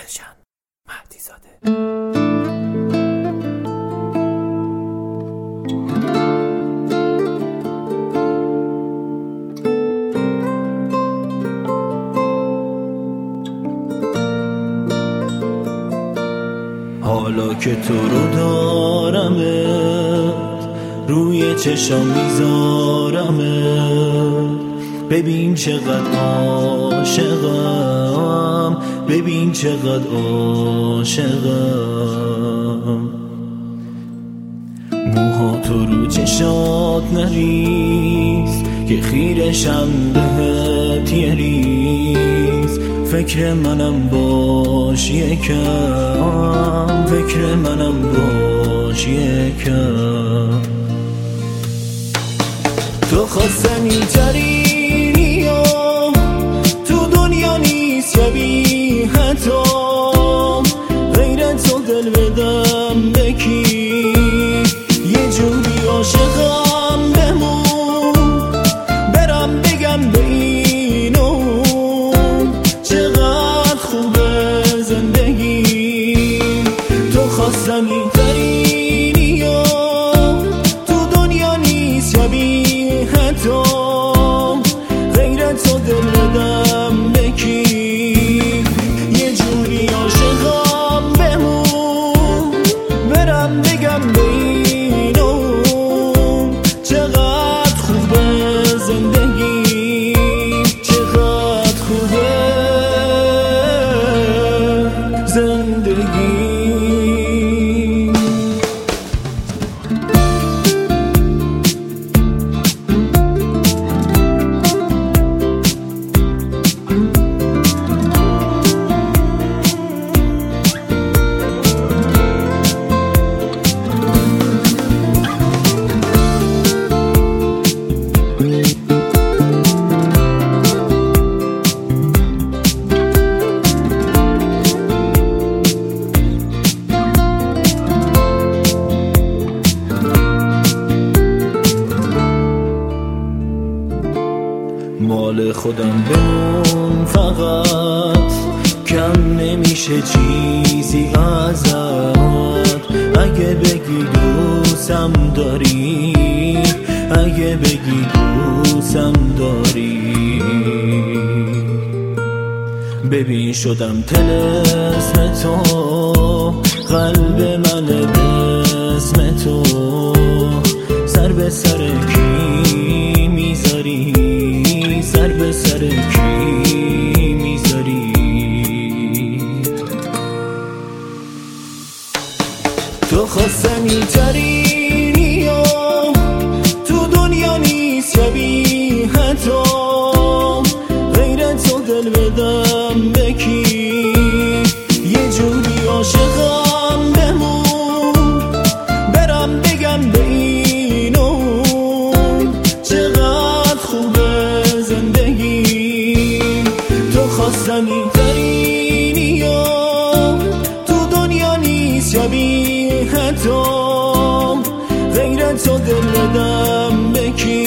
دلشن مهدی زاده. حالا که تو رو دارمت روی چشم میذارمت، ببین چقدر عاشقم، ببین چقدر عاشقم. موها تو رو چشات نریز که خیرشم بهت یه ریز. فکر منم باش یکم، فکر منم باش یکم. تو خواستنی ترینی و تو دنیا نیست شبیه تو، غیرت تو دل بدم بکی. یه جوری عاشقم بمون، برم بگم به اینو چقدر خوبه زندگی. تو خواستنی ترینی و تو دنیا نیست شبیه تو، غیرت تو دل بدم بکی. یه جوری عاشقم بمون، برم بگم به اینو چقدر خوبه زندگی، چقدر خوبه زندگی. مال خودم بمون فقط، کم نمیشه چیزی ازت. اگه بگی دوستم داری، اگه بگی دوستم داری. ببین شدم طلسم تو، قلب من باسم تو. سر به سر کی میذاری، سر به سر کی میذاری. تو خواستنی ترینی و تو دنیا نیست شبیه تو، غیرت تو دل بدم بکی. یه جوری عاشقم بمون، برم بگم به اینو چقدر خوبه زندگی. تو خواستنی ترینی و تو دنیا نیست شبیه تو، غیرت تو دل بدم بکی.